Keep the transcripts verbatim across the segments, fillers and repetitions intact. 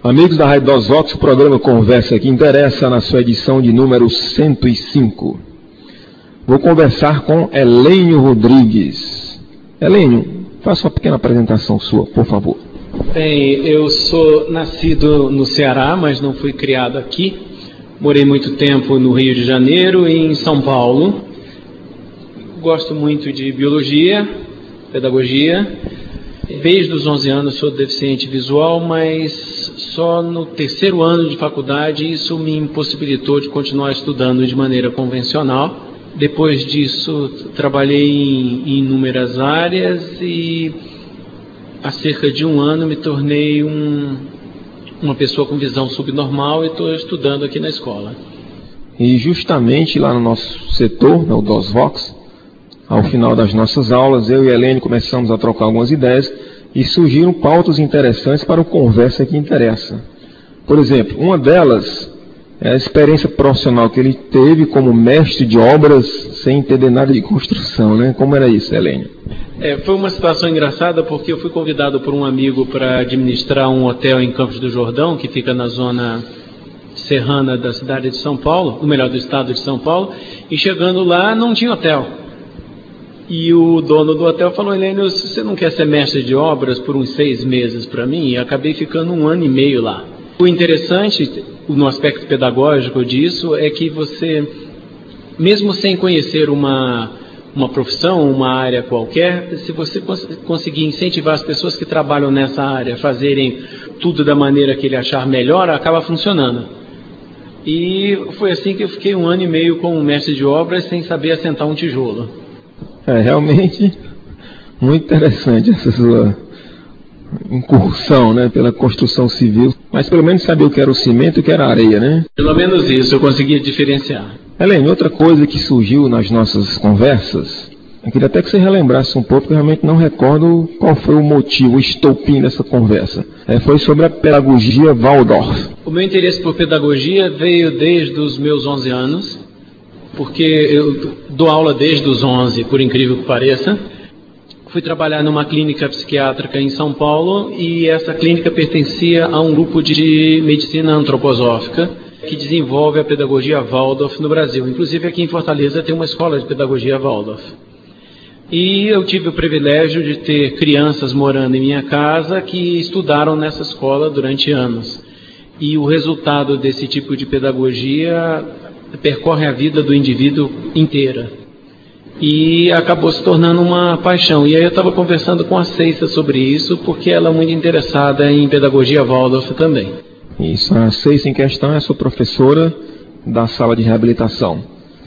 Amigos da Rádio DOSVOX, o programa Conversa que Interessa, na sua edição de número cento e cinco. Vou conversar com Helênio Rodrigues. Helênio, faça uma pequena apresentação sua, por favor. Bem, eu sou nascido no Ceará, mas não fui criado aqui. Morei muito tempo no Rio de Janeiro e em São Paulo. Gosto muito de biologia, pedagogia. Desde os onze anos sou deficiente visual, mas só no terceiro ano de faculdade isso me impossibilitou de continuar estudando de maneira convencional. Depois disso, trabalhei em, em inúmeras áreas e há cerca de um ano me tornei um, uma pessoa com visão subnormal e estou estudando aqui na escola. E justamente lá no nosso setor, no DOSVOX, ao final das nossas aulas, eu e a Helênio começamos a trocar algumas ideias e surgiram pautas interessantes para o Conversa que Interessa. Por exemplo, uma delas é a experiência profissional que ele teve como mestre de obras sem entender nada de construção, né? Como era isso, Helênio? É, foi uma situação engraçada porque eu fui convidado por um amigo para administrar um hotel em Campos do Jordão, que fica na zona serrana da cidade de São Paulo, ou melhor, do estado de São Paulo, e chegando lá não tinha hotel. E o dono do hotel falou: Helênio, você não quer ser mestre de obras por uns seis meses para mim? E acabei ficando um ano e meio lá. O interessante, no aspecto pedagógico disso, é que você, mesmo sem conhecer uma, uma profissão, uma área qualquer, se você cons- conseguir incentivar as pessoas que trabalham nessa área a fazerem tudo da maneira que ele achar melhor, acaba funcionando. E foi assim que eu fiquei um ano e meio como mestre de obras sem saber assentar um tijolo. É realmente muito interessante essa sua incursão, né, pela construção civil, mas pelo menos sabia o que era o cimento e o que era a areia, né? Pelo menos isso, eu conseguia diferenciar. Helênio, outra coisa que surgiu nas nossas conversas, eu queria até que você relembrasse um pouco, porque eu realmente não recordo qual foi o motivo, o estopim dessa conversa. É, foi sobre a pedagogia Waldorf. O meu interesse por pedagogia veio desde os meus onze anos, porque eu dou aula desde os onze, por incrível que pareça. Fui trabalhar numa clínica psiquiátrica em São Paulo e essa clínica pertencia a um grupo de medicina antroposófica que desenvolve a pedagogia Waldorf no Brasil. Inclusive aqui em Fortaleza tem uma escola de pedagogia Waldorf. E eu tive o privilégio de ter crianças morando em minha casa que estudaram nessa escola durante anos. E o resultado desse tipo de pedagogia percorre a vida do indivíduo inteira. E acabou se tornando uma paixão. E aí eu estava conversando com a Ceissa sobre isso, porque ela é muito interessada em pedagogia Waldorf também. Isso, a Ceissa em questão é a sua professora da sala de reabilitação.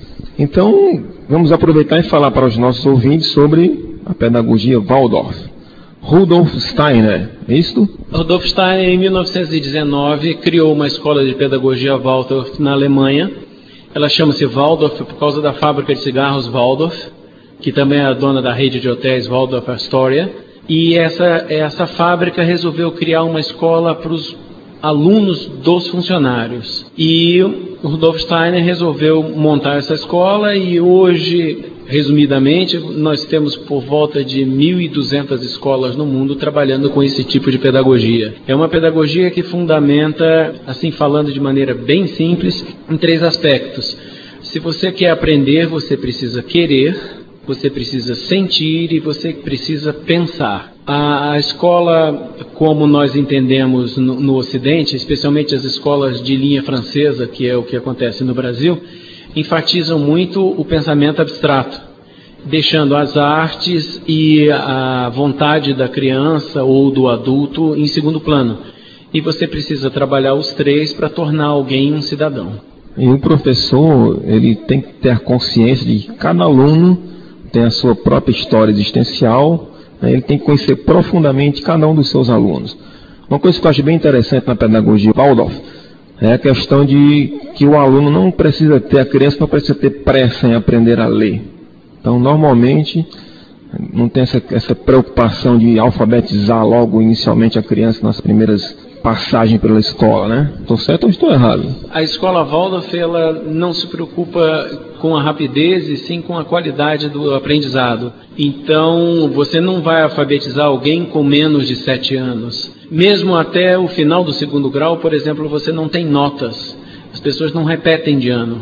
Então, vamos aproveitar e falar para os nossos ouvintes sobre a pedagogia Waldorf. Rudolf Steiner, é isso? Rudolf Steiner, em mil novecentos e dezenove, criou uma escola de pedagogia Waldorf na Alemanha. Ela chama-se Waldorf por causa da fábrica de cigarros Waldorf, que também é a dona da rede de hotéis Waldorf Astoria. E essa, essa fábrica resolveu criar uma escola para os alunos dos funcionários. E o Rudolf Steiner resolveu montar essa escola e hoje, resumidamente, nós temos por volta de mil e duzentas escolas no mundo trabalhando com esse tipo de pedagogia. É uma pedagogia que fundamenta, assim falando de maneira bem simples, em três aspectos. Se você quer aprender, você precisa querer, você precisa sentir e você precisa pensar. A, a escola, como nós entendemos no, no Ocidente, especialmente as escolas de linha francesa, que é o que acontece no Brasil, enfatizam muito o pensamento abstrato, deixando as artes e a vontade da criança ou do adulto em segundo plano. E você precisa trabalhar os três para tornar alguém um cidadão. E o professor, ele tem que ter a consciência de que cada aluno tem a sua própria história existencial, né? Ele tem que conhecer profundamente cada um dos seus alunos. Uma coisa que eu acho bem interessante na pedagogia Waldorf é a questão de que o aluno não precisa ter, a criança não precisa ter pressa em aprender a ler. Então, normalmente, não tem essa, essa preocupação de alfabetizar logo inicialmente a criança nas primeiras passagem pela escola, né? Estou certo ou estou errado? A escola Waldorf, ela não se preocupa com a rapidez e sim com a qualidade do aprendizado. Então, você não vai alfabetizar alguém com menos de sete anos. Mesmo até o final do segundo grau, por exemplo, você não tem notas. As pessoas não repetem de ano.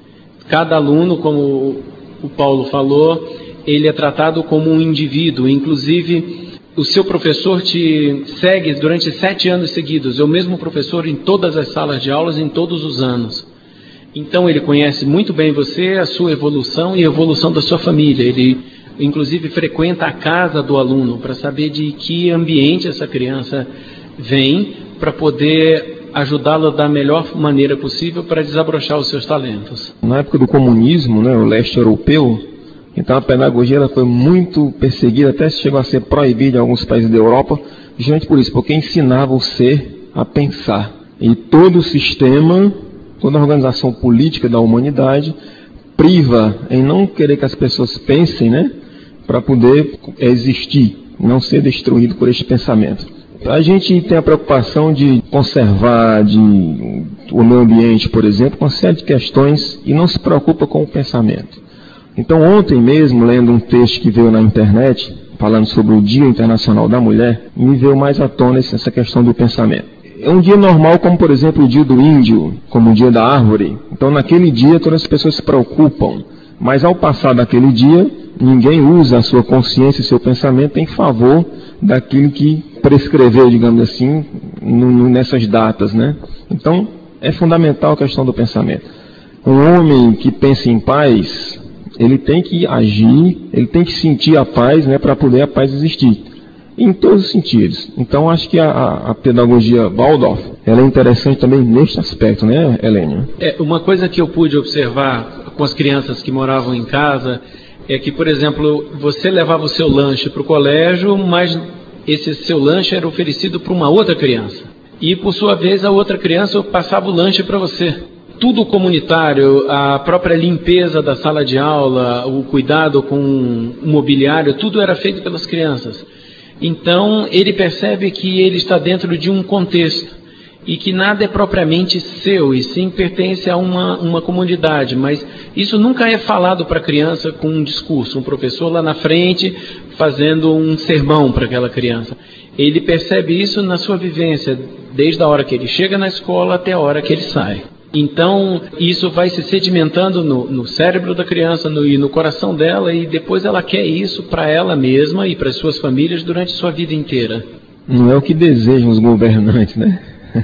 Cada aluno, como o Paulo falou, ele é tratado como um indivíduo. Inclusive, o seu professor te segue durante sete anos seguidos. É o mesmo professor em todas as salas de aulas, em todos os anos. Então, ele conhece muito bem você, a sua evolução e a evolução da sua família. Ele, inclusive, frequenta a casa do aluno para saber de que ambiente essa criança vem, para poder ajudá-lo da melhor maneira possível para desabrochar os seus talentos. Na época do comunismo, né, o leste europeu, então a pedagogia ela foi muito perseguida, até chegou a ser proibida em alguns países da Europa, justamente por isso, porque ensinava o ser a pensar. E todo o sistema, toda a organização política da humanidade priva em não querer que as pessoas pensem, né, para poder existir, não ser destruído por este pensamento. A gente tem a preocupação de conservar de, o meio ambiente, por exemplo, com uma série de questões e não se preocupa com o pensamento. Então, ontem mesmo, lendo um texto que veio na internet, falando sobre o Dia Internacional da Mulher, me veio mais à tona essa questão do pensamento. É um dia normal, como por exemplo o Dia do Índio, como o Dia da Árvore. Então, naquele dia, todas as pessoas se preocupam. Mas ao passar daquele dia, ninguém usa a sua consciência e seu pensamento em favor daquilo que prescreveu, digamos assim, no, no, nessas datas, né? Então, é fundamental a questão do pensamento. Um homem que pensa em paz, ele tem que agir, ele tem que sentir a paz, né, para poder a paz existir, em todos os sentidos. Então, acho que a, a pedagogia Waldorf, ela é interessante também neste aspecto, né, Helênio? É, uma coisa que eu pude observar com as crianças que moravam em casa é que, por exemplo, você levava o seu lanche para o colégio, mas esse seu lanche era oferecido para uma outra criança. E, por sua vez, a outra criança passava o lanche para você. Tudo comunitário, a própria limpeza da sala de aula, o cuidado com o mobiliário, tudo era feito pelas crianças. Então, ele percebe que ele está dentro de um contexto e que nada é propriamente seu, e sim pertence a uma, uma comunidade. Mas isso nunca é falado para a criança com um discurso, um professor lá na frente fazendo um sermão para aquela criança. Ele percebe isso na sua vivência, desde a hora que ele chega na escola até a hora que ele sai. Então, isso vai se sedimentando no, no cérebro da criança no, e no coração dela, e depois ela quer isso para ela mesma e para as suas famílias durante a sua vida inteira. Não é o que desejam os governantes, né?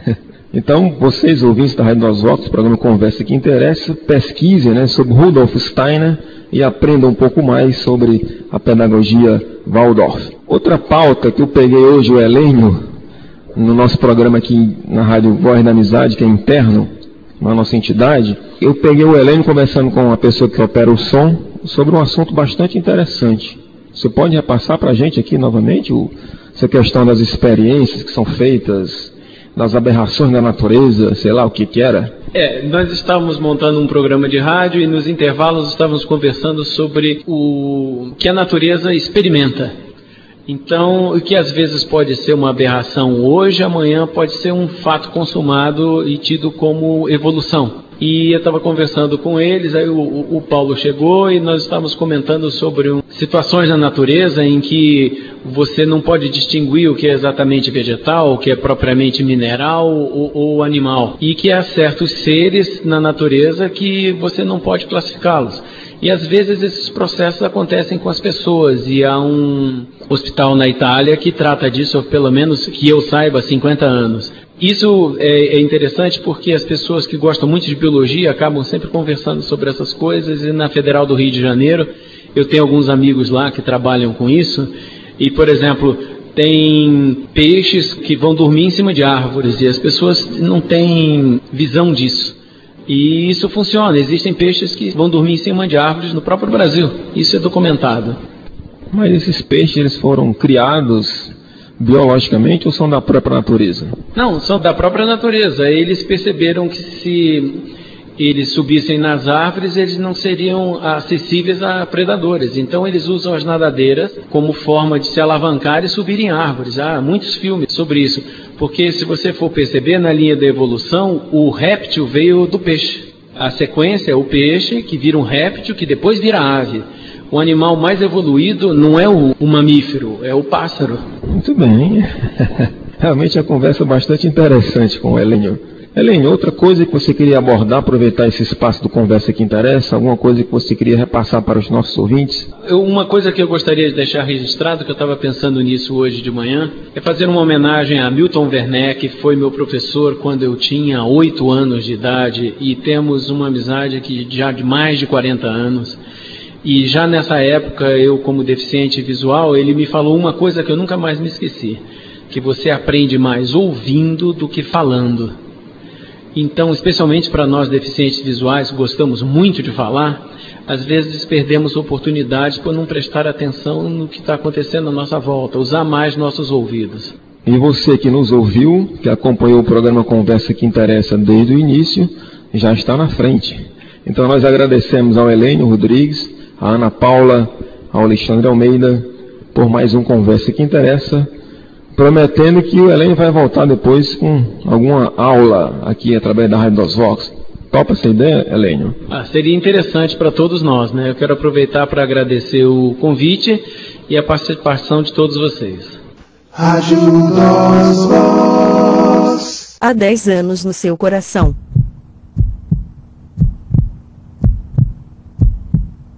Então, vocês ouvintes da Rádio Dos Vox, programa Conversa que Interessa, pesquisem, né, sobre Rudolf Steiner e aprendam um pouco mais sobre a pedagogia Waldorf. Outra pauta que eu peguei hoje, o Helênio, no nosso programa aqui na Rádio Voz da Amizade, que é interno, na nossa entidade, eu peguei o Helênio conversando com uma pessoa que opera o som sobre um assunto bastante interessante. Você pode repassar para a gente aqui novamente o, essa questão das experiências que são feitas, das aberrações da natureza, sei lá o que que era? É, nós estávamos montando um programa de rádio e nos intervalos estávamos conversando sobre o que a natureza experimenta. Então, o que às vezes pode ser uma aberração hoje, amanhã pode ser um fato consumado e tido como evolução. E eu estava conversando com eles, aí o, o Paulo chegou e nós estávamos comentando sobre um, situações na natureza em que você não pode distinguir o que é exatamente vegetal, o que é propriamente mineral ou, ou animal. E que há certos seres na natureza que você não pode classificá-los. E às vezes esses processos acontecem com as pessoas, e há um hospital na Itália que trata disso, pelo menos que eu saiba, há cinquenta anos. Isso é, é interessante porque as pessoas que gostam muito de biologia acabam sempre conversando sobre essas coisas, e na Federal do Rio de Janeiro eu tenho alguns amigos lá que trabalham com isso, e por exemplo, tem peixes que vão dormir em cima de árvores e as pessoas não têm visão disso. E isso funciona, existem peixes que vão dormir em cima de árvores no próprio Brasil, isso é documentado. Mas esses peixes, eles foram criados biologicamente ou são da própria natureza? Não, são da própria natureza. Eles perceberam que se eles subissem nas árvores, eles não seriam acessíveis a predadores. Então eles usam as nadadeiras como forma de se alavancar e subir em árvores. Há muitos filmes sobre isso, porque se você for perceber na linha da evolução, o réptil veio do peixe. A sequência é o peixe que vira um réptil, que depois vira ave. O animal mais evoluído não é o, o mamífero, é o pássaro. Muito bem. Realmente a conversa é bastante interessante com o Helênio. Helênio, outra coisa que você queria abordar, aproveitar esse espaço do Conversa que Interessa, alguma coisa que você queria repassar para os nossos ouvintes? Eu, uma coisa que eu gostaria de deixar registrado, que eu estava pensando nisso hoje de manhã, é fazer uma homenagem a Milton Werneck, que foi meu professor quando eu tinha oito anos de idade, e temos uma amizade que já de mais de quarenta anos. E já nessa época, eu como deficiente visual, ele me falou uma coisa que eu nunca mais me esqueci, que você aprende mais ouvindo do que falando. Então, especialmente para nós deficientes visuais, gostamos muito de falar, às vezes perdemos oportunidades por não prestar atenção no que está acontecendo à nossa volta, usar mais nossos ouvidos. E você que nos ouviu, que acompanhou o programa Conversa que Interessa desde o início, já está na frente. Então nós agradecemos ao Helênio Rodrigues, a Ana Paula, ao Alexandre Almeida, por mais um Conversa que Interessa, prometendo que o Helênio vai voltar depois com alguma aula aqui através da Rádio DOSVox. Topa essa ideia, Helênio? Ah, seria interessante para todos nós, né? Eu quero aproveitar para agradecer o convite e a participação de todos vocês. Rádio DOSVox. Há dez anos no seu coração.